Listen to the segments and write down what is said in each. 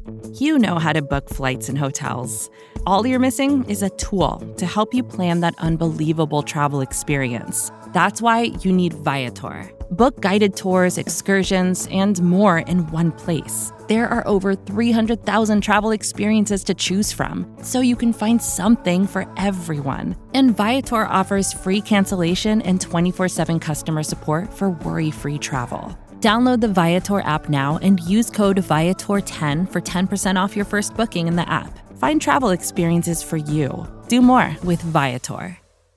You know how to book flights and hotels. All you're missing is a tool to help you plan that unbelievable travel experience. That's why you need Viator. Book guided tours, excursions, and more in one place. There are over 300,000 travel experiences to choose from, so you can find something for everyone. And Viator offers free cancellation and 24/7 customer support for worry-free travel. Download the Viator app now and use code Viator10 for 10% off your first booking in the app. Find travel experiences for you. Do more with Viator.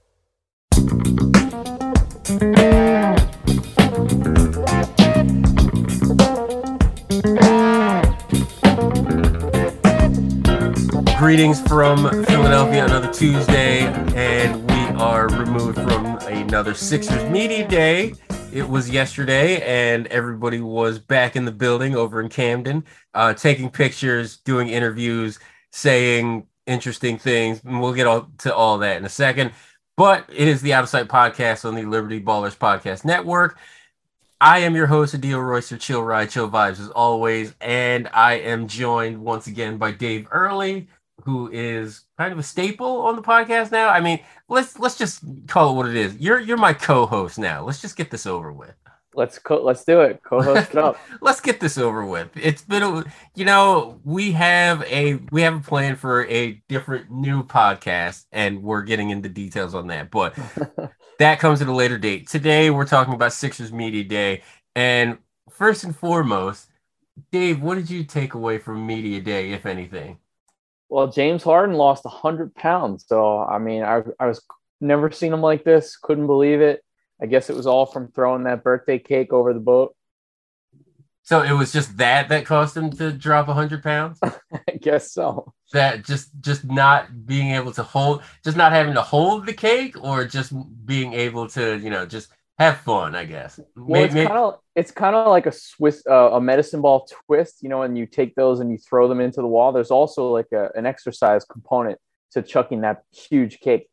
Greetings from Philadelphia, another Tuesday, and we are removed from another Sixers Media Day. It was yesterday, and everybody was back in the building over in Camden, taking pictures, doing interviews, saying interesting things, and we'll get to all that in a second. But it is the Out of Sight podcast on the Liberty Ballers Podcast Network. I am your host, Adil Royster, Chill Ride, Chill Vibes as always, and I am joined once again by Dave Early, who is kind of a staple on the podcast now. I mean, let's just call it what it is. You're my co-host now. Let's just get this over with. Let's do it. Co-host it up. Let's get this over with. It's been we have a plan for a different new podcast, and we're getting into details on that, but that comes at a later date. Today we're talking about Sixers Media Day, and first and foremost, Dave, what did you take away from Media Day, if anything? Well, James Harden lost 100 pounds. So, I mean, I was never seen him like this. Couldn't believe it. I guess it was all from throwing that birthday cake over the boat. So it was just that caused him to drop 100 pounds? I guess so. That just not being able to hold, just not having to hold the cake, or just being able to, just have fun, I guess. Well, it's kind of like a medicine ball twist, and you take those and you throw them into the wall. There's also like an exercise component to chucking that huge cake.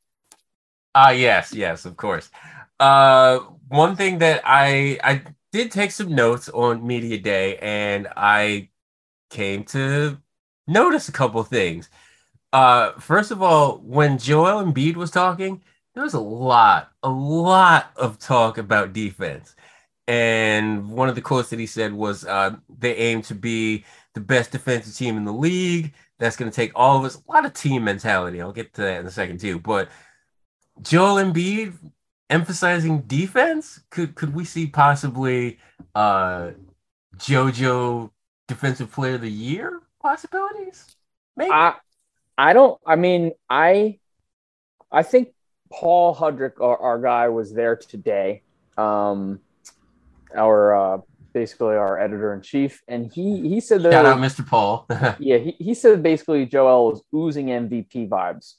Yes, of course. One thing that I did take some notes on Media Day, and I came to notice a couple things. First of all, when Joel Embiid was talking, there was a lot of talk about defense. And one of the quotes that he said was, they aim to be the best defensive team in the league. That's going to take all of us. A lot of team mentality. I'll get to that in a second too. But Joel Embiid emphasizing defense, could we see possibly JoJo Defensive Player of the Year possibilities? Maybe. I think Paul Hudrick, our guy, was there today. Basically our editor-in-chief, and he said that shout out Mr. Paul. Yeah, he said basically Joel was oozing MVP vibes.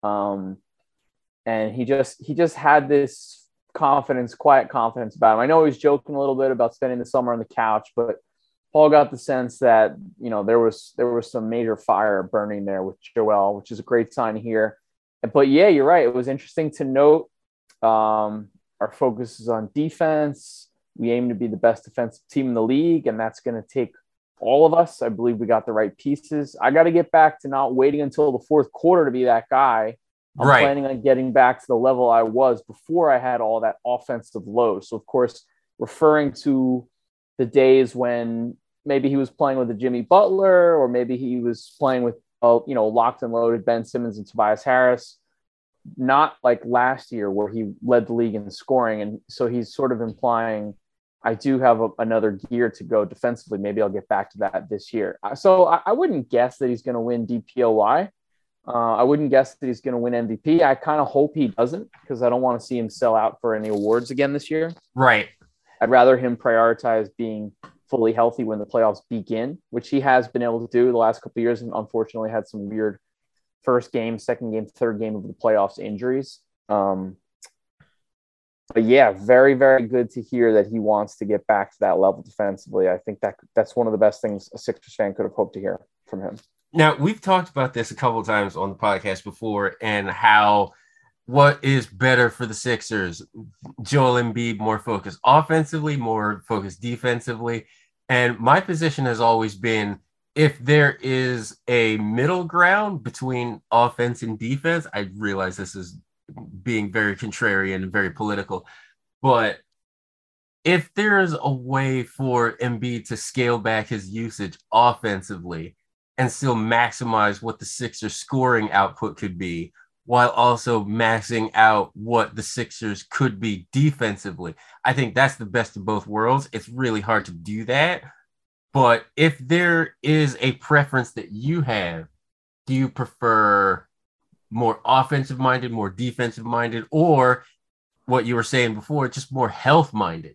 And he just had this quiet confidence about him. I know he was joking a little bit about spending the summer on the couch, but Paul got the sense that, there was some major fire burning there with Joel, which is a great sign here. But yeah, you're right. It was interesting to note our focus is on defense. We aim to be the best defensive team in the league, and that's going to take all of us. I believe we got the right pieces. I got to get back to not waiting until the fourth quarter to be that guy. I'm planning on getting back to the level I was before I had all that offensive load. So, of course, referring to the days when maybe he was playing with a Jimmy Butler, or maybe he was playing with, locked and loaded Ben Simmons and Tobias Harris, not like last year where he led the league in scoring. And so he's sort of implying I do have another gear to go defensively. Maybe I'll get back to that this year. So I wouldn't guess that he's going to win DPOY. I wouldn't guess that he's going to win MVP. I kind of hope he doesn't, because I don't want to see him sell out for any awards again this year. Right. I'd rather him prioritize being fully healthy when the playoffs begin, which he has been able to do the last couple of years, and unfortunately had some weird first game, second game, third game of the playoffs injuries. But yeah, very, very good to hear that he wants to get back to that level defensively. I think that's one of the best things a Sixers fan could have hoped to hear from him. Now, we've talked about this a couple of times on the podcast before, and how what is better for the Sixers, Joel Embiid more focused offensively, more focused defensively. And my position has always been if there is a middle ground between offense and defense, I realize this is being very contrarian and very political, but if there's a way for Embiid to scale back his usage offensively and still maximize what the Sixers scoring output could be, while also maxing out what the Sixers could be defensively, I think that's the best of both worlds. It's really hard to do that. But if there is a preference that you have, do you prefer more offensive minded, more defensive minded, or what you were saying before, just more health minded?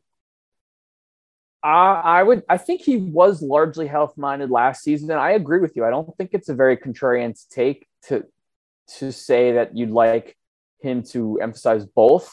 I think he was largely health minded last season. And I agree with you. I don't think it's a very contrarian take to say that you'd like him to emphasize both.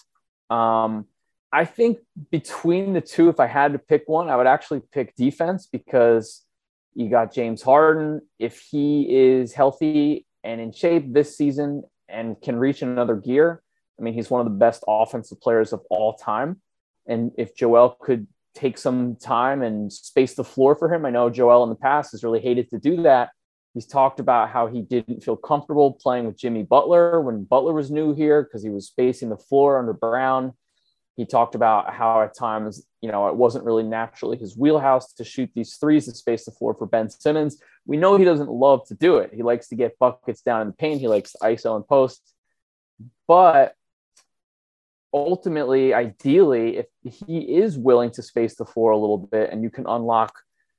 I think between the two, if I had to pick one, I would actually pick defense, because you got James Harden. If he is healthy and in shape this season and can reach another gear, I mean, he's one of the best offensive players of all time. And if Joel could take some time and space the floor for him, I know Joel in the past has really hated to do that. He's talked about how he didn't feel comfortable playing with Jimmy Butler when Butler was new here because he was spacing the floor under Brown. He talked about how at times, it wasn't really naturally his wheelhouse to shoot these threes to space the floor for Ben Simmons. We know he doesn't love to do it. He likes to get buckets down in the paint. He likes ISO and post. But ultimately, ideally, if he is willing to space the floor a little bit and you can unlock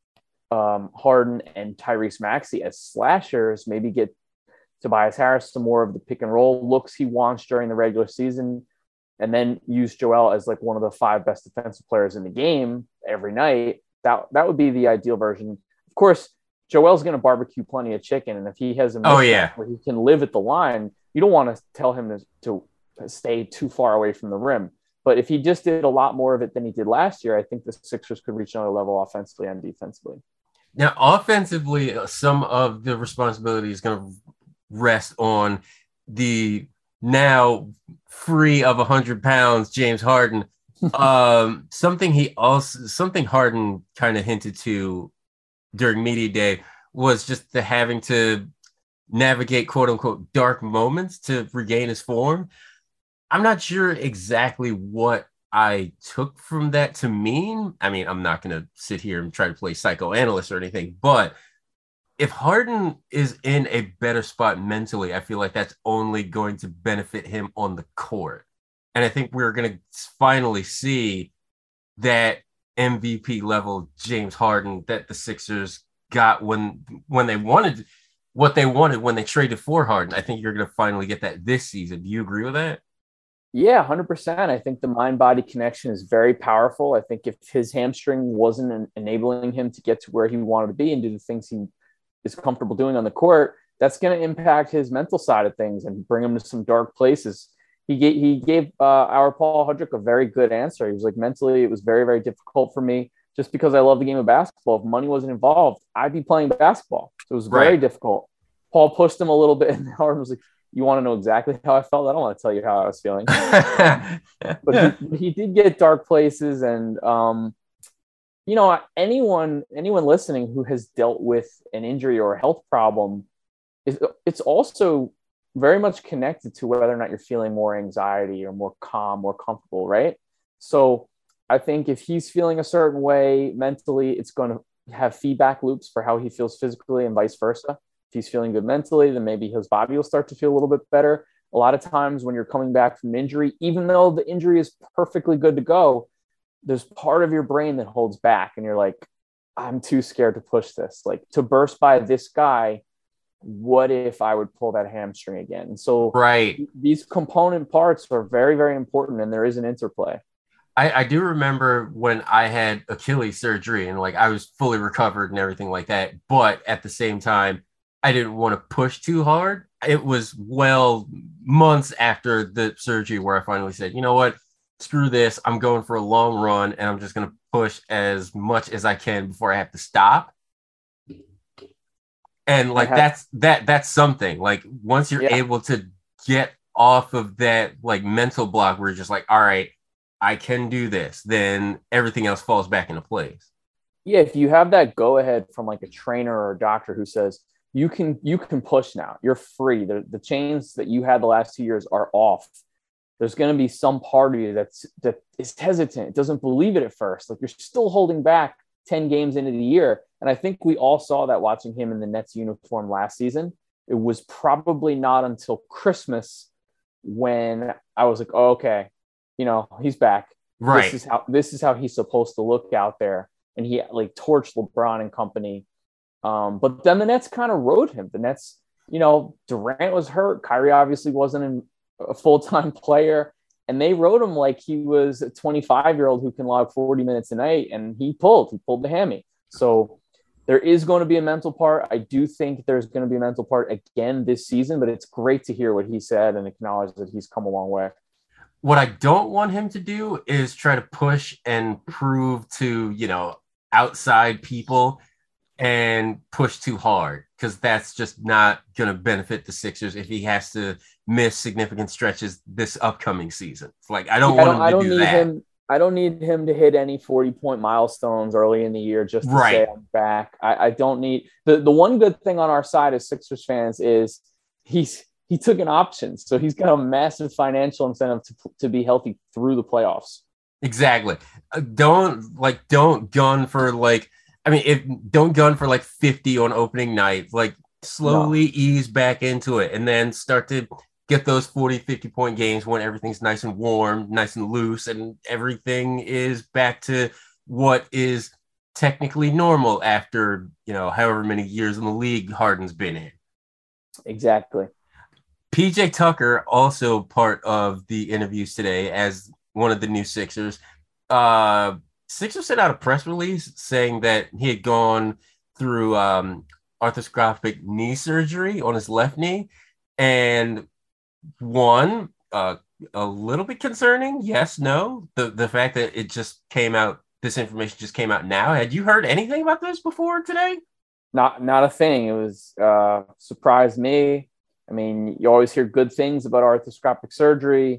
Harden and Tyrese Maxey as slashers, maybe get Tobias Harris some more of the pick and roll looks he wants during the regular season, and then use Joel as like one of the 5 best defensive players in the game every night, that would be the ideal version. Of course, Joel's going to barbecue plenty of chicken, and if he has a mismatch where he can live at the line, you don't want to tell him to stay too far away from the rim. But if he just did a lot more of it than he did last year, I think the Sixers could reach another level offensively and defensively. Now, offensively, some of the responsibility is going to rest on the now free of 100 pounds James Harden. Something Harden kind of hinted to during media day was just the having to navigate quote unquote dark moments to regain his form. I'm not sure exactly what I took from that to mean. I mean, I'm not going to sit here and try to play psychoanalyst or anything, but if Harden is in a better spot mentally, I feel like that's only going to benefit him on the court. And I think we're going to finally see that MVP level James Harden that the Sixers got when they wanted what they wanted when they traded for Harden. I think you're going to finally get that this season. Do you agree with that? Yeah, 100%. I think the mind-body connection is very powerful. I think if his hamstring wasn't enabling him to get to where he wanted to be and do the things he is comfortable doing on the court, that's going to impact his mental side of things and bring him to some dark places. He gave our Paul Hudrick a very good answer. He was like, mentally, it was very, very difficult for me just because I love the game of basketball. If money wasn't involved, I'd be playing basketball. So it was very difficult. Paul pushed him a little bit, and Harden was like, you want to know exactly how I felt? I don't want to tell you how I was feeling. But he did get dark places. And, anyone listening who has dealt with an injury or a health problem, it's also very much connected to whether or not you're feeling more anxiety or more calm, more comfortable, right? So I think if he's feeling a certain way mentally, it's going to have feedback loops for how he feels physically and vice versa. If he's feeling good mentally, then maybe his body will start to feel a little bit better. A lot of times when you're coming back from an injury, even though the injury is perfectly good to go, there's part of your brain that holds back and you're like, I'm too scared to push this. Like, to burst by this guy, what if I would pull that hamstring again? And so these component parts are very, very important, and there is an interplay. I do remember when I had Achilles surgery and I was fully recovered and everything like that. But at the same time, I didn't want to push too hard. It was months after the surgery where I finally said, you know what, screw this. I'm going for a long run and I'm just going to push as much as I can before I have to stop. And that's something. Once you're able to get off of that mental block where you're just like, all right, I can do this, then everything else falls back into place. Yeah, if you have that go ahead from like a trainer or a doctor who says you can push now, you're free. The chains that you had the last 2 years are off. There's going to be some part of you that is hesitant. It doesn't believe it at first. Like you're still holding back 10 games into the year. And I think we all saw that watching him in the Nets uniform last season. It was probably not until Christmas when I was like, oh, okay, he's back. Right. This is how he's supposed to look out there. And he like torched LeBron and company. But then the Nets kind of rode him. The Nets, Durant was hurt. Kyrie obviously wasn't a full-time player. And they rode him like he was a 25-year-old who can log 40 minutes a night. And he pulled the hammy. So there is going to be a mental part. I do think there's going to be a mental part again this season, but it's great to hear what he said and acknowledge that he's come a long way. What I don't want him to do is try to push and prove to, outside people and push too hard, because that's just not going to benefit the Sixers if he has to miss significant stretches this upcoming season. It's like, I don't want him to do that. I don't need him to hit any 40-point milestones early in the year just to say I'm back. I don't need the one good thing on our side as Sixers fans is he took an option. So he's got a massive financial incentive to be healthy through the playoffs. Exactly. Don't gun for don't gun for 50 on opening night. Like slowly ease back into it and then start to get those 40, 50-point games when everything's nice and warm, nice and loose, and everything is back to what is technically normal after, however many years in the league Harden's been in. Exactly. PJ Tucker, also part of the interviews today as one of the new Sixers. Sixers sent out a press release saying that he had gone through arthroscopic knee surgery on his left knee. And one, a little bit concerning. Yes, no. The fact that it just came out, this information just came out now. Had you heard anything about this before today? Not a thing. It was surprised me. I mean, you always hear good things about arthroscopic surgery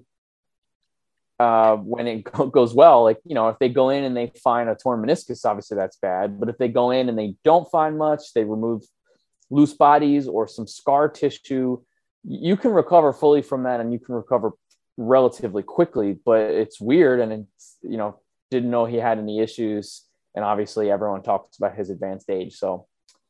when it goes well. Like, if they go in and they find a torn meniscus, obviously that's bad. But if they go in and they don't find much, they remove loose bodies or some scar tissue, you can recover fully from that and you can recover relatively quickly. But it's weird. And it's, didn't know he had any issues. And obviously everyone talks about his advanced age. So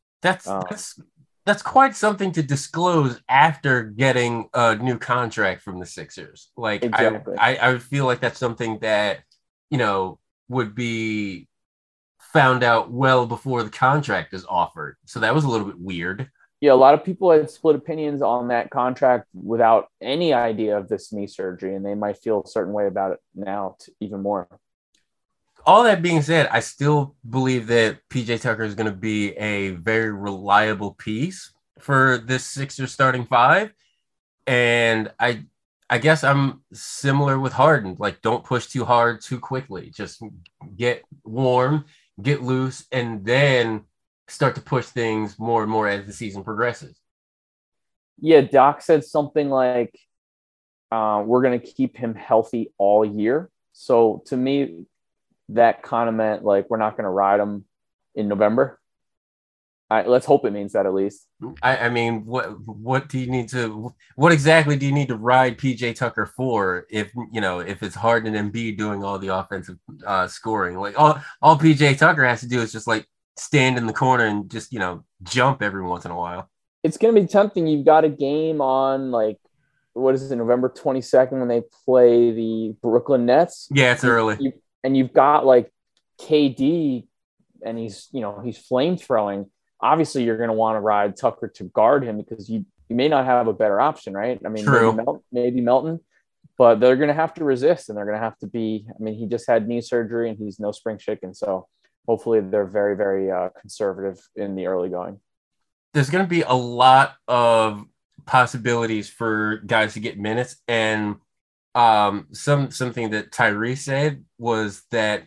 that's quite something to disclose after getting a new contract from the Sixers. Like, exactly. I would feel like that's something that, would be found out well before the contract is offered. So that was a little bit weird. Yeah, a lot of people had split opinions on that contract without any idea of this knee surgery, and they might feel a certain way about it now even more. All that being said, I still believe that PJ Tucker is going to be a very reliable piece for this Sixers starting five. And I guess I'm similar with Harden. Like, don't push too hard too quickly. Just get warm, get loose, and then start to push things more and more as the season progresses. Yeah, Doc said something like, we're going to keep him healthy all year. So to me, that kind of meant like we're not going to ride him in November. Let's hope it means that at least. I mean, what exactly do you need to ride PJ Tucker for if it's Harden and Embiid doing all the offensive scoring? Like all PJ Tucker has to do is just like stand in the corner and just jump every once in a while. It's going to be tempting. You've got a game on like, what is it, November 22nd when they play the Brooklyn Nets. Yeah, it's early. And you've got like KD and he's flame throwing. Obviously you're going to want to ride Tucker to guard him because you may not have a better option, right? I mean, maybe Melton, but they're going to have to resist and they're going to have to be, I mean, he just had knee surgery and he's no spring chicken. So hopefully they're very, very conservative in the early going. There's going to be a lot of possibilities for guys to get minutes. And something that Tyrese said was that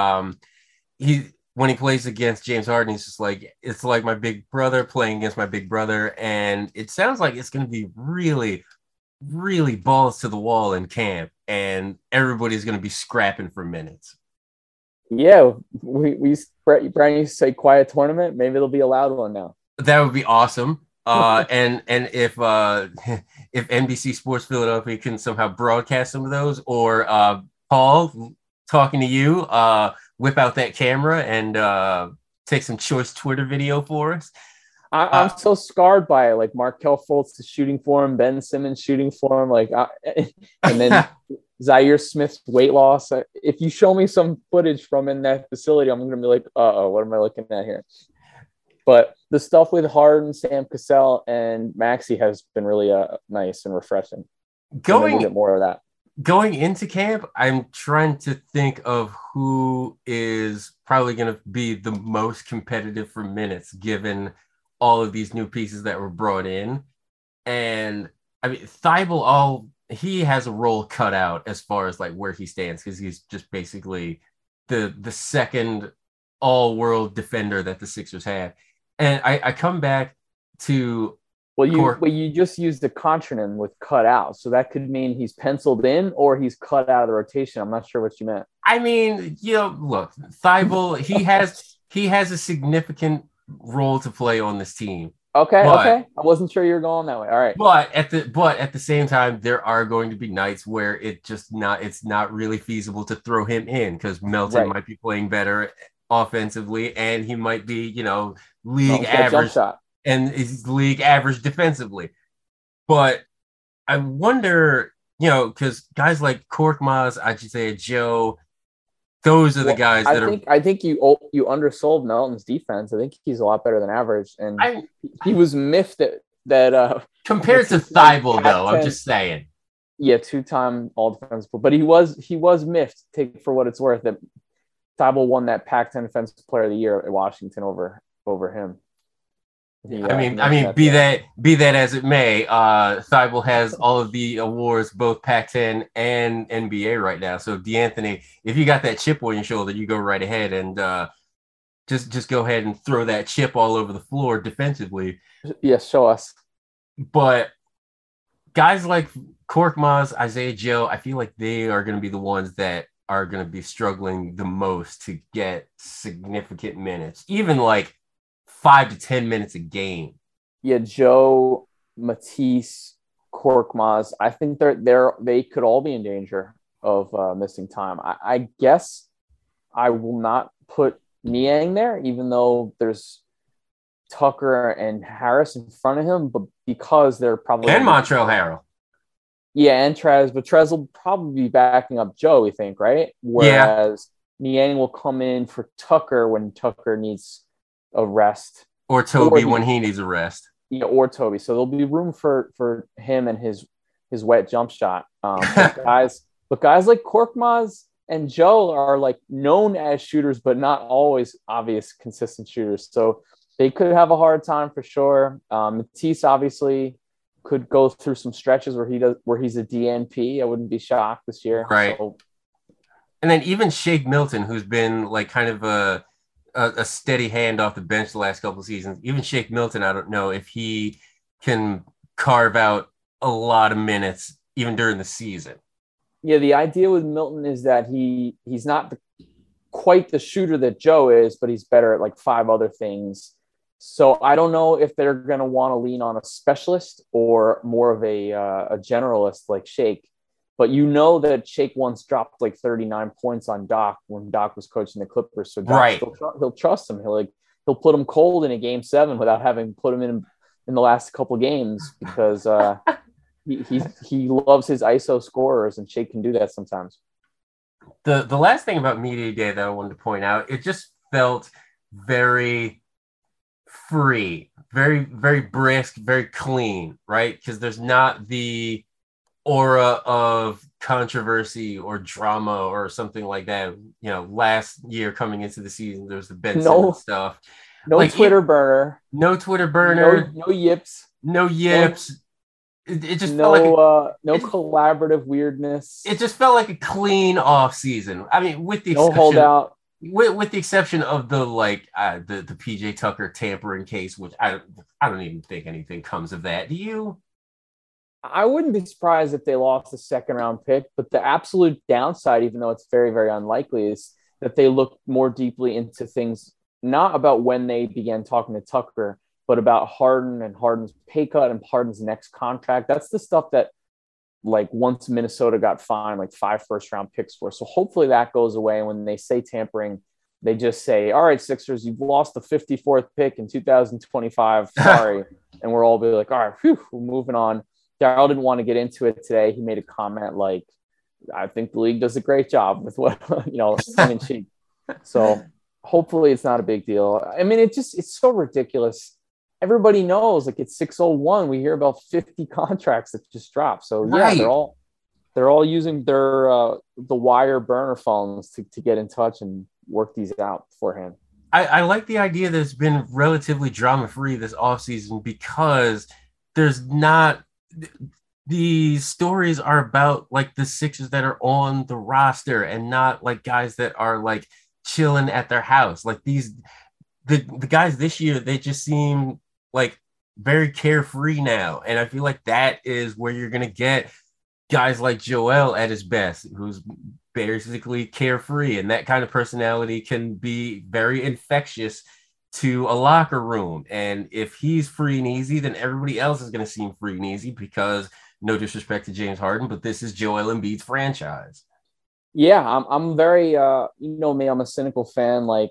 when he plays against James Harden, he's just like, it's like my big brother playing against my big brother. And it sounds like it's going to be really, really balls to the wall in camp. And everybody's going to be scrapping for minutes. Yeah, Brian used to say quiet tournament. Maybe it'll be a loud one now. That would be awesome. And if if NBC Sports Philadelphia can somehow broadcast some of those, or Paul, talking to you, whip out that camera and take some choice Twitter video for us. I'm so scarred by it. Like Markelle Fultz is shooting for him, Ben Simmons shooting for him, and then Zaire Smith's weight loss. If you show me some footage from in that facility, I'm going to be like, uh-oh, what am I looking at here? But the stuff with Harden, Sam Cassell, and Maxey has been really nice and refreshing. Going more of that. Going into camp, I'm trying to think of who is probably going to be the most competitive for minutes, given all of these new pieces that were brought in. And I mean, Thibault, he has a role cut out as far as like where he stands, because he's just basically the second all-world defender that the Sixers have. And I come back to you just used the contronym with cut out, so that could mean he's penciled in or he's cut out of the rotation. I'm not sure what you meant. I mean, look, Thibault, he has a significant role to play on this team. Okay. I wasn't sure you were going that way. All right. But at the same time, there are going to be nights where it's not really feasible to throw him in, because Melton might be playing better offensively, and he might be, league average and is league average defensively. But I wonder, because guys like Korkmaz, Isaiah Joe, those are the guys I think you undersold Melton's defense. I think he's a lot better than average, and he was miffed that compared to Thibault, though. I'm just saying. Yeah, 2-time all defensive, but he was miffed. Take for what it's worth that Thibault won that Pac-10 Defensive Player of the Year at Washington over him. I mean, be that as it may, Thibault has all of the awards, both Pac-10 and NBA right now. So, D'Anthony, if you got that chip on your shoulder, you go right ahead and just go ahead and throw that chip all over the floor defensively. Yes, show us. But guys like Korkmaz, Isaiah Joe, I feel like they are going to be the ones that are going to be struggling the most to get significant minutes, even like 5 to 10 minutes a game. Yeah, Joe, Matisse, Korkmaz, I think they could all be in danger of missing time. I guess I will not put Niang there, even though there's Tucker and Harris in front of him, but because they're probably and Montrezl Harrell. Yeah, and Trez, but Trez will probably be backing up Joe, we think, right? Whereas Niang will come in for Tucker when Tucker needs a rest, or Toby when he needs a rest. Yeah, or Toby. So there'll be room for him and his wet jump shot. But guys like Korkmaz and Joe are like known as shooters, but not always obvious consistent shooters. So they could have a hard time for sure. Matisse obviously could go through some stretches where he's a DNP. I wouldn't be shocked this year. Right. So, and then even Shake Milton, who's been like kind of a steady hand off the bench the last couple of seasons. Even Shake Milton, I don't know if he can carve out a lot of minutes even during the season. Yeah, the idea with Milton is that he's not quite the shooter that Joe is, but he's better at like 5 other things. So I don't know if they're going to want to lean on a specialist or more of a generalist like Shake. But that Shake once dropped like 39 points on Doc when Doc was coaching the Clippers. So Doc he'll trust him. He'll put him cold in a game 7 without having put him in the last couple games, because he loves his ISO scorers, and Shake can do that sometimes. The last thing about Media Day that I wanted to point out, it just felt very free, very, very brisk, very clean, right? Because there's not the aura of controversy or drama or something like that. Last year coming into the season, there's the Ben Simmons stuff. No like, Twitter burner. No Twitter burner. No yips. No yips. It just no felt like no collaborative weirdness. It just felt like a clean off season. I mean, with the exception, holdout. With the exception of the PJ Tucker tampering case, which I don't even think anything comes of that. Do you? I wouldn't be surprised if they lost a second round pick, but the absolute downside, even though it's very, very unlikely, is that they look more deeply into things, not about when they began talking to Tucker, but about Harden and Harden's pay cut and Harden's next contract. That's the stuff that, like, once Minnesota got fined like 5 first-round picks for. So hopefully that goes away. And when they say tampering, they just say, all right, Sixers, you've lost the 54th pick in 2025. Sorry. And we're all be like, all right, phew, we're moving on. Daryl didn't want to get into it today. He made a comment like, I think the league does a great job with what, tongue in cheek. So hopefully it's not a big deal. I mean, it's so ridiculous. Everybody knows, like, it's 601. We hear about 50 contracts that just dropped. So yeah, Right. they're all using their the wire burner phones to get in touch and work these out beforehand. I like the idea that it's been relatively drama-free this offseason, because there's not, these stories are about like the Sixers that are on the roster and not like guys that are like chilling at their house. Like the guys this year, they just seem like very carefree now. And I feel like that is where you're going to get guys like Joel at his best, who's basically carefree, and that kind of personality can be very infectious to a locker room. And if he's free and easy, then everybody else is going to seem free and easy, because no disrespect to James Harden, but this is Joel Embiid's franchise. Yeah, I'm very you know me, I'm a cynical fan. Like,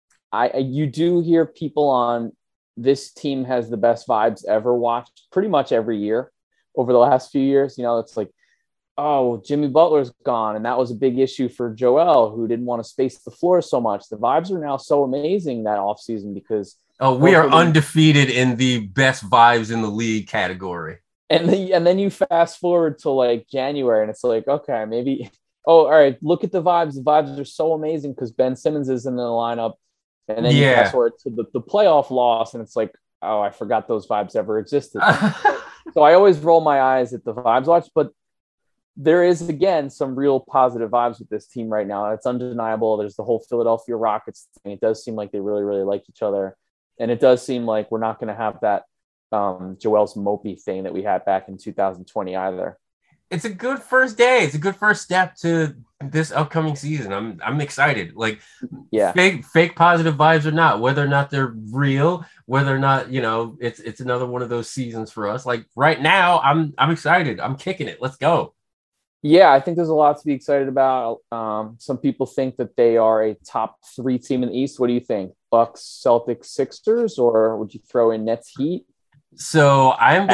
you do hear people on this team has the best vibes ever watched pretty much every year over the last few years. It's like, oh, Jimmy Butler's gone, and that was a big issue for Joel, who didn't want to space the floor so much. The vibes are now so amazing that offseason because we are undefeated in the best vibes in the league category. And then you fast forward to like January, and it's like, okay, maybe, all right, look at the vibes. The vibes are so amazing because Ben Simmons is in the lineup. And then you fast forward to the playoff loss, and it's like, oh, I forgot those vibes ever existed. So I always roll my eyes at the vibes watch, but there is, again, some real positive vibes with this team right now. It's undeniable. There's the whole Philadelphia Rockets thing. It does seem like they really, really like each other. And it does seem like we're not going to have that Joel's mopey thing that we had back in 2020 either. It's a good first day. It's a good first step to this upcoming season. I'm excited. Like, yeah, fake positive vibes or not, whether or not they're real, whether or not, it's another one of those seasons for us. Like right now, I'm excited. I'm kicking it. Let's go. Yeah, I think there's a lot to be excited about. Some people think that they are a top 3 team in the East. What do you think? Bucks, Celtics, Sixers, or would you throw in Nets, Heat? So I'm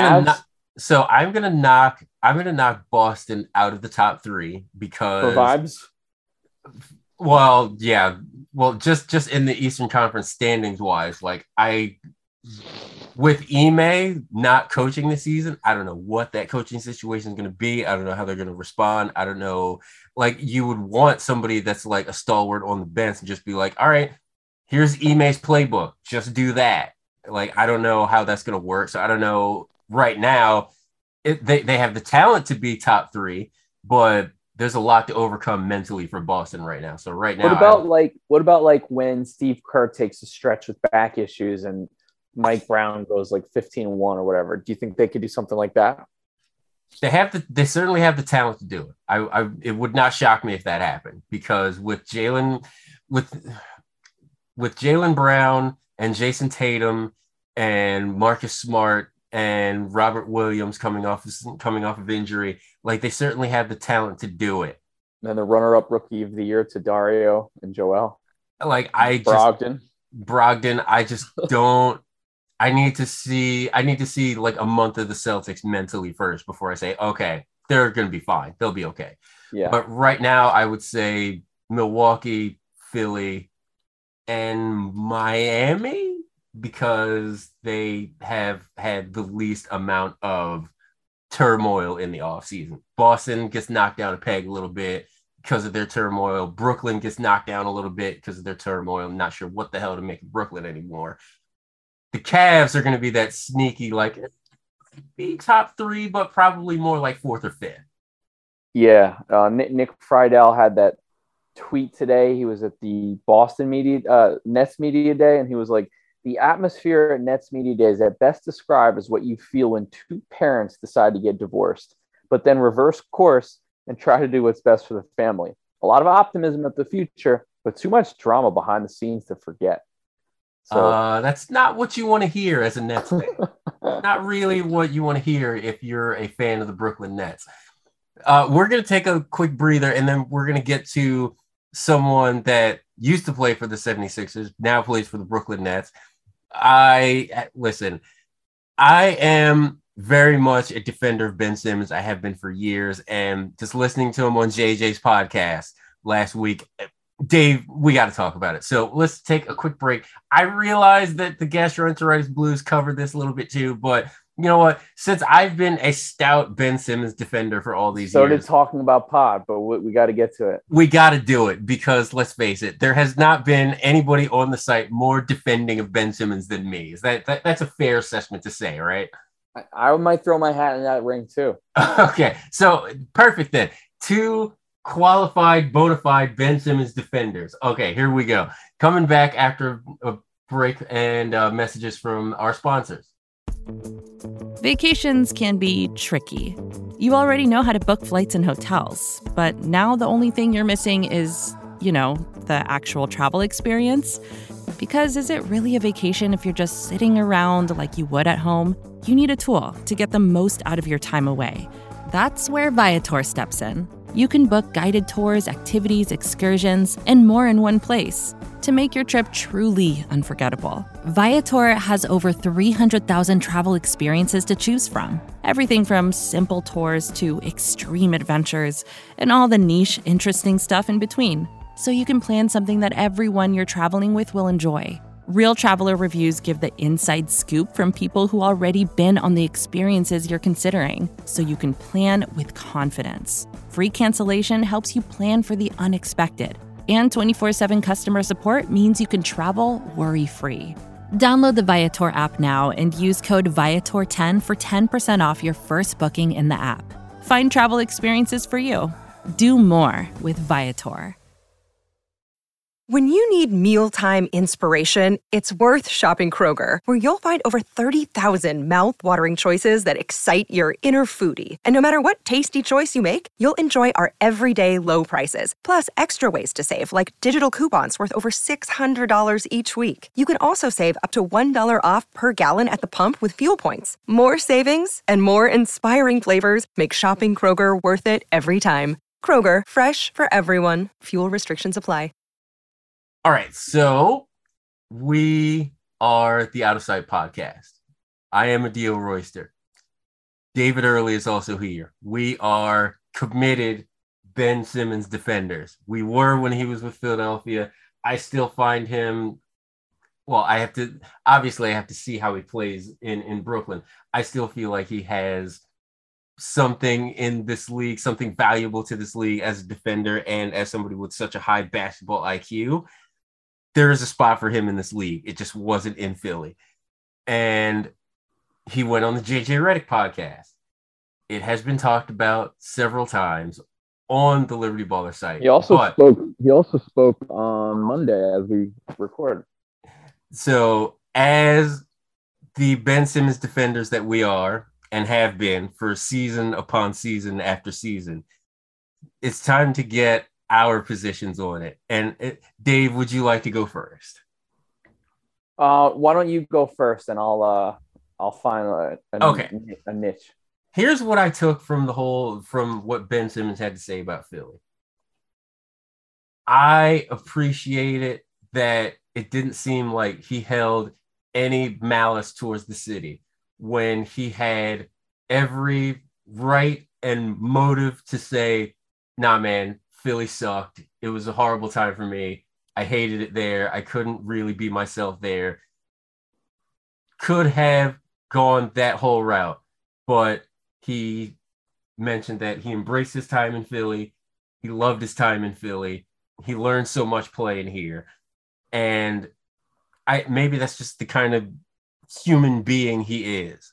gonna knock Boston out of the top 3 because for vibes. Well, yeah. Well, just in the Eastern Conference standings wise, like with Ime not coaching this season, I don't know what that coaching situation is going to be. I don't know how they're going to respond. I don't know. Like, you would want somebody that's like a stalwart on the bench and just be like, all right, here's Ime's playbook. Just do that. Like, I don't know how that's going to work. So I don't know right now. They have the talent to be top 3, but there's a lot to overcome mentally for Boston right now. So right now, what about when Steve Kerr takes a stretch with back issues and Mike Brown goes like 15-1 or whatever? Do you think they could do something like that? They certainly have the talent to do it. It would not shock me if that happened, because with Jaylen Brown and Jason Tatum and Marcus Smart and Robert Williams coming off of injury, like, they certainly have the talent to do it. And the runner-up rookie of the year to Dario and Joel. Like, Brogdon, I just don't. I need to see like a month of the Celtics mentally first before I say, okay, they're going to be fine. They'll be okay. Yeah. But right now, I would say Milwaukee, Philly, and Miami, because they have had the least amount of turmoil in the offseason. Boston gets knocked down a peg a little bit because of their turmoil. Brooklyn gets knocked down a little bit because of their turmoil. I'm not sure what the hell to make of Brooklyn anymore. The Cavs are going to be that sneaky, like, be top 3, but probably more like 4th or 5th. Yeah. Nick Friedel had that tweet today. He was at the Boston Nets media day, and he was like, the atmosphere at Nets media day is at best described as what you feel when 2 parents decide to get divorced, but then reverse course and try to do what's best for the family. A lot of optimism at the future, but too much drama behind the scenes to forget. So that's not what you want to hear as a Nets fan. Not really what you want to hear if you're a fan of the Brooklyn Nets. We're going to take a quick breather, and then we're going to get to someone that used to play for the 76ers, now plays for the Brooklyn Nets. Listen, I am very much a defender of Ben Simmons. I have been for years, and just listening to him on JJ's podcast last week, Dave, we got to talk about it. So let's take a quick break. I realize that the Gastroenteritis Blues covered this a little bit too, but you know what? Since I've been a stout Ben Simmons defender for all these years. Started talking about pod, but we got to get to it. We got to do it because let's face it, there has not been anybody on the site more defending of Ben Simmons than me. Is that's a fair assessment to say, right? I might throw my hat in that ring too. Okay, so perfect then. Two qualified, bona fide Ben Simmons defenders. Okay, here we go. Coming back after a break and messages from our sponsors. Vacations can be tricky. You already know how to book flights and hotels, but now the only thing you're missing is, the actual travel experience. Because is it really a vacation if you're just sitting around like you would at home? You need a tool to get the most out of your time away. That's where Viator steps in. You can book guided tours, activities, excursions, and more in one place to make your trip truly unforgettable. Viator has over 300,000 travel experiences to choose from. Everything from simple tours to extreme adventures and all the niche, interesting stuff in between. So you can plan something that everyone you're traveling with will enjoy. Real traveler reviews give the inside scoop from people who already been on the experiences you're considering, so you can plan with confidence. Free cancellation helps you plan for the unexpected. And 24/7 customer support means you can travel worry-free. Download the Viator app now and use code Viator10 for 10% off your first booking in the app. Find travel experiences for you. Do more with Viator. When you need mealtime inspiration, it's worth shopping Kroger, where you'll find over 30,000 mouth-watering choices that excite your inner foodie. And no matter what tasty choice you make, you'll enjoy our everyday low prices, plus extra ways to save, like digital coupons worth over $600 each week. You can also save up to $1 off per gallon at the pump with fuel points. More savings and more inspiring flavors make shopping Kroger worth it every time. Kroger, fresh for everyone. Fuel restrictions apply. All right, so we are the Out of Sight podcast. I am Adil Royster. David Early is also here. We are committed Ben Simmons defenders. We were when he was with Philadelphia. I still find him, well, I have to see how he plays in Brooklyn. I still feel like he has something in this league, something valuable to this league as a defender and as somebody with such a high basketball IQ. There is a spot for him in this league. It just wasn't in Philly. And he went on the JJ Redick podcast. It has been talked about several times on the Liberty Baller site. He also spoke on Monday as we record. So as the Ben Simmons defenders that we are and have been for season upon season after season, it's time to get our positions on it. And Dave, would you like to go first? Why don't you go first, and I'll find a niche. Here's what I took from what Ben Simmons had to say about Philly. I appreciated that it didn't seem like he held any malice towards the city when he had every right and motive to say, nah, man, Philly sucked. It was a horrible time for me. I hated it there. I couldn't really be myself there. Could have gone that whole route, but he mentioned that he embraced his time in Philly. He loved his time in Philly. He learned so much playing here. And maybe that's just the kind of human being he is.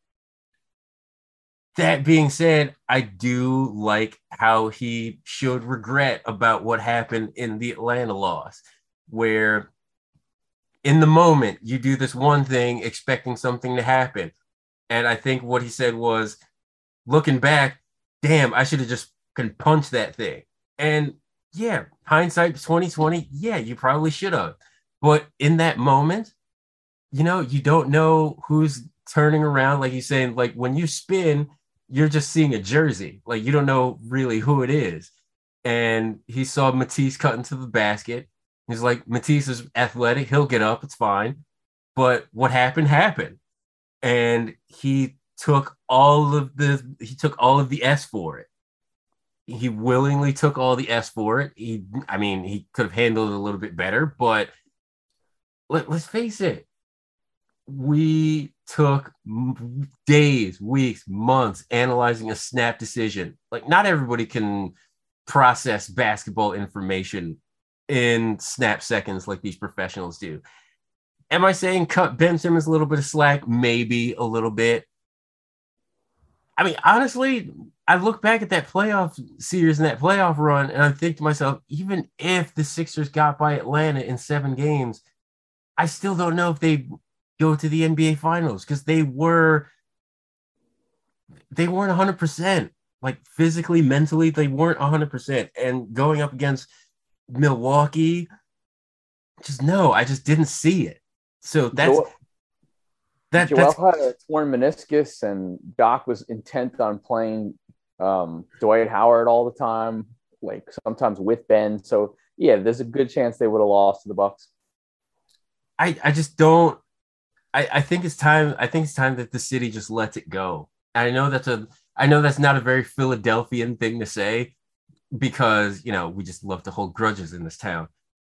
That being said, I do like how he showed regret about what happened in the Atlanta loss, where in the moment you do this one thing expecting something to happen. And I think what he said was, looking back, damn, I should have just punched that thing. And Yeah, hindsight 2020. Yeah, you probably should have. But in that moment, you don't know who's turning around. Like you're saying, like when you spin, you're just seeing a jersey. Like you don't know really who it is. And he saw Matisse cut into the basket. He's like, Matisse is athletic. He'll get up. It's fine. But what happened. And he took all of the S for it. He willingly took all the S for it. He could have handled it a little bit better, but let's face it. We took days, weeks, months analyzing a snap decision. Like, not everybody can process basketball information in snap seconds like these professionals do. Am I saying cut Ben Simmons a little bit of slack? Maybe a little bit. I mean, honestly, I look back at that playoff series and that playoff run, and I think to myself, even if the Sixers got by Atlanta in 7 games, I still don't know if they go to the NBA Finals because they weren't 100%. Like physically, mentally, they weren't 100%. And going up against Milwaukee, I just didn't see it. So Joel had a torn meniscus, and Doc was intent on playing Dwight Howard all the time, like sometimes with Ben. So yeah, there's a good chance they would have lost to the Bucks. I just don't. I think it's time. I think it's time that the city just lets it go. I know that's not a very Philadelphian thing to say because we just love to hold grudges in this town.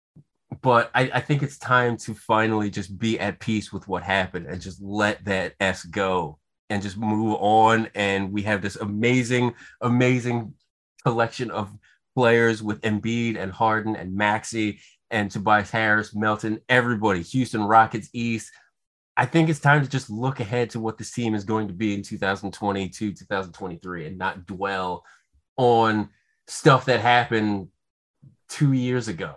But I think it's time to finally just be at peace with what happened and just let that S go and just move on. And we have this amazing, amazing collection of players with Embiid and Harden and Maxey and Tobias Harris, Melton, everybody, Houston Rockets East. I think it's time to just look ahead to what this team is going to be in 2022, 2023, and not dwell on stuff that happened 2 years ago.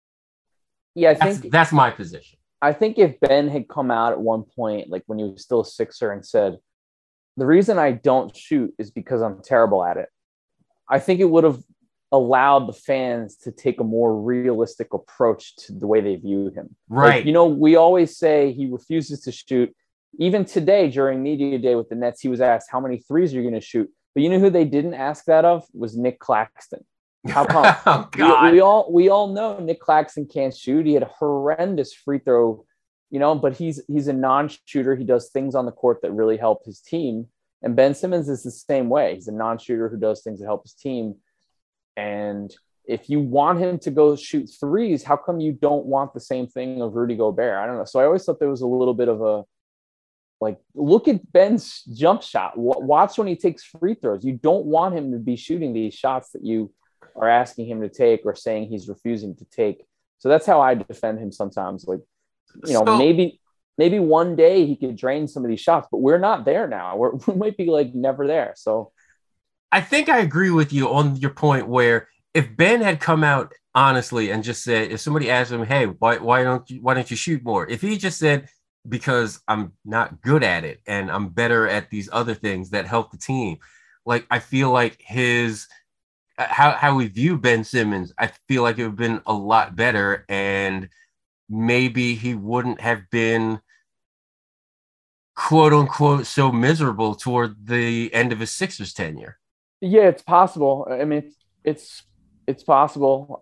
Yeah, that's my position. I think if Ben had come out at one point, like when he was still a Sixer, and said, the reason I don't shoot is because I'm terrible at it, I think it would have allowed the fans to take a more realistic approach to the way they view him. Right. Like, we always say he refuses to shoot. Even today during media day with the Nets, he was asked, how many threes are you going to shoot? But you know who they didn't ask that of? Was Nick Claxton. How come? Oh, God. We all know Nick Claxton can't shoot. He had a horrendous free throw, but he's a non-shooter. He does things on the court that really help his team. And Ben Simmons is the same way. He's a non-shooter who does things that help his team. And if you want him to go shoot threes, how come you don't want the same thing of Rudy Gobert? I don't know. So I always thought there was a little bit of a, like, look at Ben's jump shot. Watch when he takes free throws. You don't want him to be shooting these shots that you are asking him to take or saying he's refusing to take. So that's how I defend him sometimes. Like, maybe one day he could drain some of these shots, but we're not there now. We might be like never there. So I think I agree with you on your point where if Ben had come out honestly and just said, if somebody asked him, hey, why don't you shoot more? If he just said, because I'm not good at it and I'm better at these other things that help the team. Like, I feel like his how we view Ben Simmons, I feel like it would have been a lot better, and maybe he wouldn't have been quote unquote so miserable toward the end of his Sixers tenure. Yeah, it's possible. I mean, it's possible.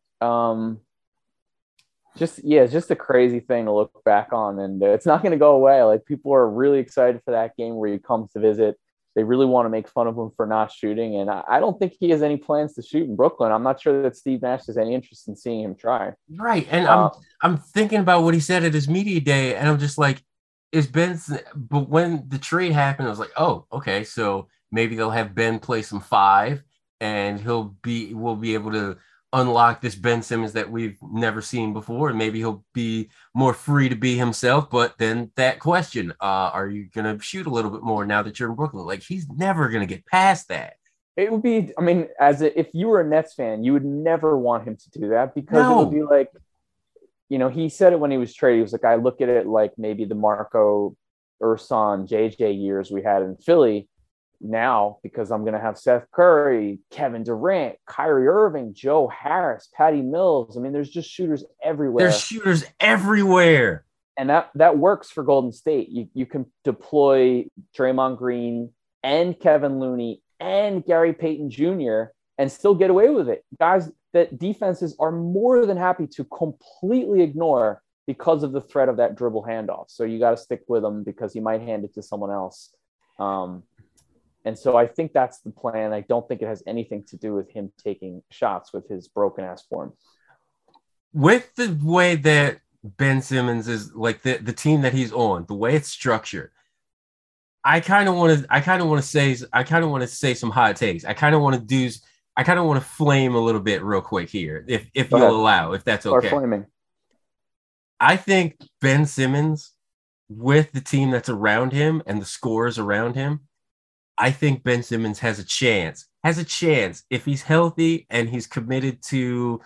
It's just a crazy thing to look back on, and it's not going to go away. Like, people are really excited for that game where he comes to visit. They really want to make fun of him for not shooting, and I don't think he has any plans to shoot in Brooklyn. I'm not sure that Steve Nash has any interest in seeing him try. Right, and I'm thinking about what he said at his media day, and I'm just like, but when the trade happened, I was like, oh, okay, so maybe they'll have Ben play some 5, and we'll be able to unlock this Ben Simmons that we've never seen before, and maybe he'll be more free to be himself. But then that question, are you going to shoot a little bit more now that you're in Brooklyn? Like, he's never going to get past that. It would be, I mean, if you were a Nets fan, you would never want him to do that, because it would be like, he said it when he was traded. He was like, I look at it like maybe the Marco Ursan, JJ years we had in Philly, now because I'm going to have Seth Curry, Kevin Durant, Kyrie Irving, Joe Harris, Patty Mills. I mean, there's just shooters everywhere. There's shooters everywhere. And that works for Golden State. You can deploy Draymond Green and Kevin Looney and Gary Payton Jr. and still get away with it. Guys that defenses are more than happy to completely ignore because of the threat of that dribble handoff. So you got to stick with him because he might hand it to someone else. And so I think that's the plan. I don't think it has anything to do with him taking shots with his broken ass form. With the way that Ben Simmons is, like the team that he's on, the way it's structured, I kind of want to say some hot takes. I kind of want to flame a little bit real quick here, if you'll allow, if that's okay. Or flaming. I think Ben Simmons, with the team that's around him and the scores around him, I think Ben Simmons has a chance if he's healthy and he's committed to,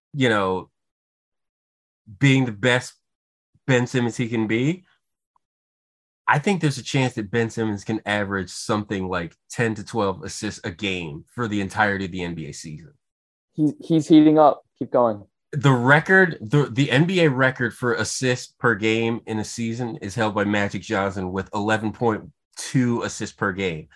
being the best Ben Simmons he can be. I think there's a chance that Ben Simmons can average something like 10 to 12 assists a game for the entirety of the NBA season. He's heating up. Keep going. The record, the NBA record for assists per game in a season is held by Magic Johnson with 11.2 assists per game.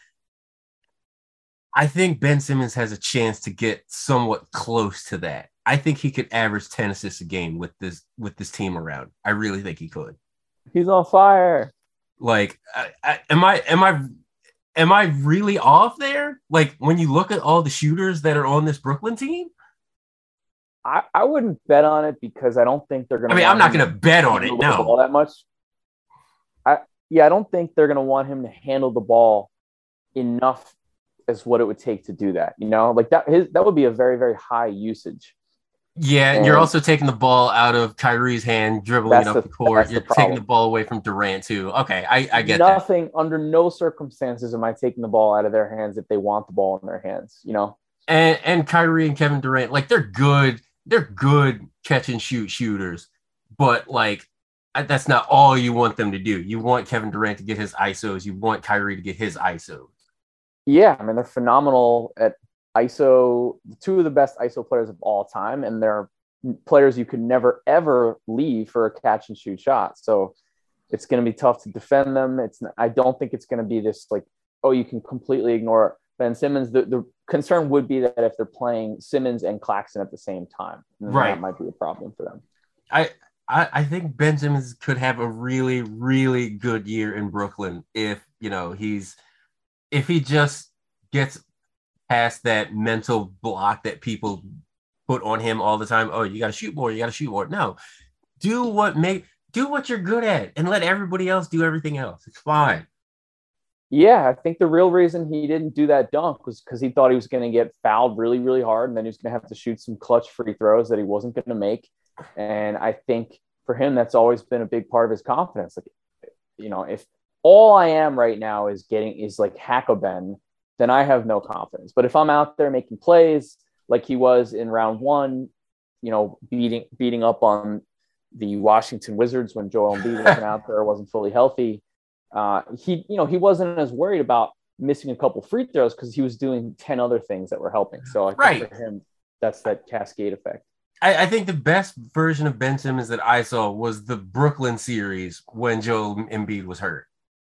I think Ben Simmons has a chance to get somewhat close to that. I think he could average 10 assists a game with this team around. I really think he could. He's on fire. Like, am I really off there? Like, when you look at all the shooters that are on this Brooklyn team, I wouldn't bet on it because I don't think they're going to. I mean, I'm not going to bet on it. No, all that much. I don't think they're going to want him to handle the ball enough as what it would take to do that. Like that would be a very, very high usage. Yeah, and you're also taking the ball out of Kyrie's hand, dribbling up the court. You're taking the ball away from Durant too. Okay, I get that. Under no circumstances am I taking the ball out of their hands if they want the ball in their hands. And Kyrie and Kevin Durant, like they're good catch and shoot shooters, but like that's not all you want them to do. You want Kevin Durant to get his ISOs. You want Kyrie to get his ISOs. Yeah, I mean they're phenomenal at ISO, two of the best ISO players of all time, and they're players you could never ever leave for a catch and shoot shot. So it's going to be tough to defend them. I don't think it's going to be this like, oh, you can completely ignore Ben Simmons. The concern would be that if they're playing Simmons and Claxton at the same time, right, that might be a problem for them. I think Ben Simmons could have a really, really good year in Brooklyn if he just gets past that mental block that people put on him all the time. Oh, you got to shoot more. You got to shoot more. No, do what you're good at and let everybody else do everything else. It's fine. Yeah, I think the real reason he didn't do that dunk was because he thought he was going to get fouled really, really hard, and then he was going to have to shoot some clutch free throws that he wasn't going to make. And I think for him, that's always been a big part of his confidence. Like, if all I am right now is like Hack-a-Ben, then I have no confidence. But if I'm out there making plays like he was in round one, beating up on the Washington Wizards when Joel Embiid wasn't out there, wasn't fully healthy, he wasn't as worried about missing a couple free throws because he was doing 10 other things that were helping. So I think for him, that's that cascade effect. I think the best version of Ben Simmons that I saw was the Brooklyn series when Joel Embiid was hurt.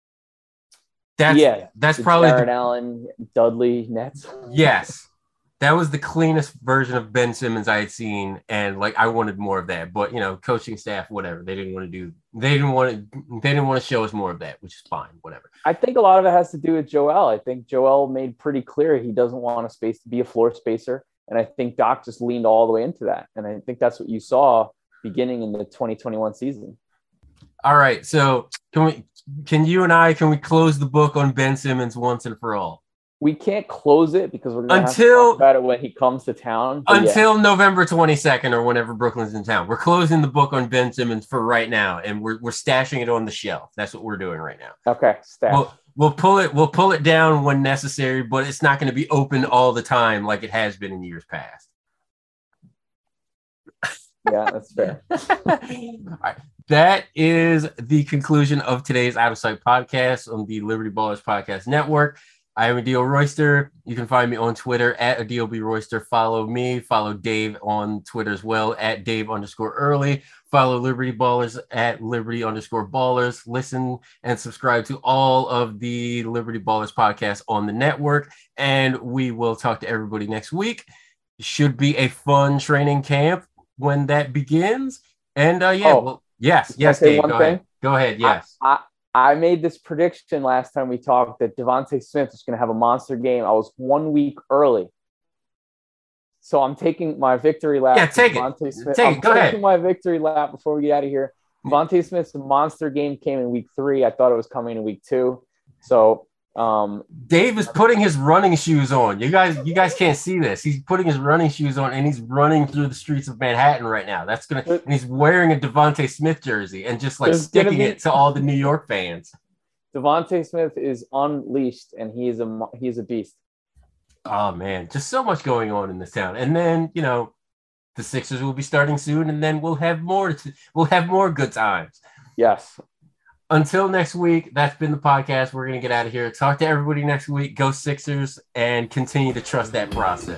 That's probably Jared Allen, Dudley Nets. Yes, that was the cleanest version of Ben Simmons I had seen, and like I wanted more of that. But coaching staff, whatever, they didn't want to show us more of that, which is fine, whatever. I think a lot of it has to do with Joel. I think Joel made pretty clear he doesn't want a space to be a floor spacer, and I think Doc just leaned all the way into that, and I think that's what you saw beginning in the 2021 season. All right, so can we close the book on Ben Simmons once and for all? We can't close it because we're going to have to talk about it when he comes to town. Until November 22nd or whenever Brooklyn's in town. We're closing the book on Ben Simmons for right now, and we're stashing it on the shelf. That's what we're doing right now. Okay, stash. We'll pull it down when necessary, but it's not going to be open all the time like it has been in years past. Yeah, that's fair. All right. That is the conclusion of today's Out of Sight podcast on the Liberty Ballers Podcast Network. I am Adil Royster. You can find me on Twitter at Adil B. Royster. Follow me. Follow Dave on Twitter as well at Dave_Early. Follow Liberty Ballers at Liberty_Ballers. Listen and subscribe to all of the Liberty Ballers podcasts on the network. And we will talk to everybody next week. Should be a fun training camp when that begins. And yes, Dave, go ahead. Go ahead, yes. I made this prediction last time we talked that Devontae Smith was going to have a monster game. I was 1 week early. So I'm taking my victory lap. Yeah, take it. I'm taking my victory lap before we get out of here. Devontae Smith's monster game came in week 3. I thought it was coming in week 2. So Dave is putting his running shoes on. You guys can't see this. He's putting his running shoes on and he's running through the streets of Manhattan right now. And he's wearing a Devontae Smith jersey and just like sticking it to all the New York fans. Devontae Smith is unleashed and he is a beast. Oh man, just so much going on in this town. And then, the Sixers will be starting soon and then we'll have more good times. Yes. Until next week, that's been the podcast. We're going to get out of here. Talk to everybody next week. Go Sixers and continue to trust that process.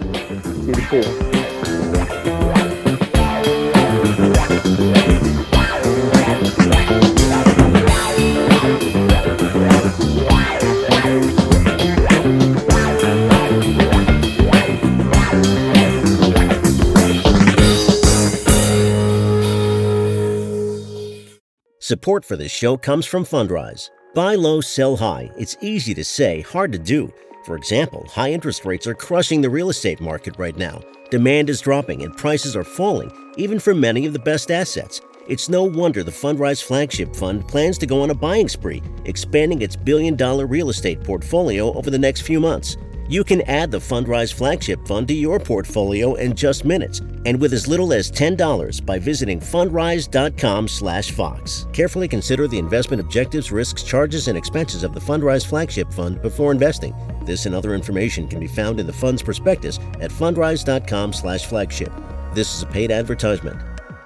Support for this show comes from Fundrise. Buy low, sell high. It's easy to say, hard to do. For example, high interest rates are crushing the real estate market right now. Demand is dropping and prices are falling, even for many of the best assets. It's no wonder the Fundrise Flagship Fund plans to go on a buying spree, expanding its billion-dollar real estate portfolio over the next few months. You can add the Fundrise Flagship Fund to your portfolio in just minutes and with as little as $10 by visiting fundrise.com/Fox. Carefully consider the investment objectives, risks, charges, and expenses of the Fundrise Flagship Fund before investing. This and other information can be found in the fund's prospectus at fundrise.com/flagship. This is a paid advertisement.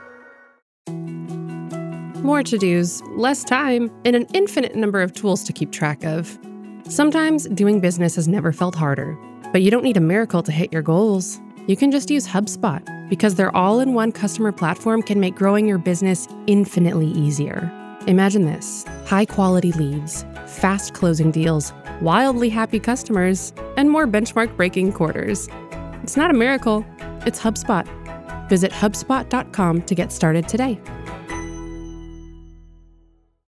More to-dos, less time, and an infinite number of tools to keep track of. Sometimes doing business has never felt harder, but you don't need a miracle to hit your goals. You can just use HubSpot because their all-in-one customer platform can make growing your business infinitely easier. Imagine this: high-quality leads, fast closing deals, wildly happy customers, and more benchmark-breaking quarters. It's not a miracle, it's HubSpot. Visit HubSpot.com to get started today.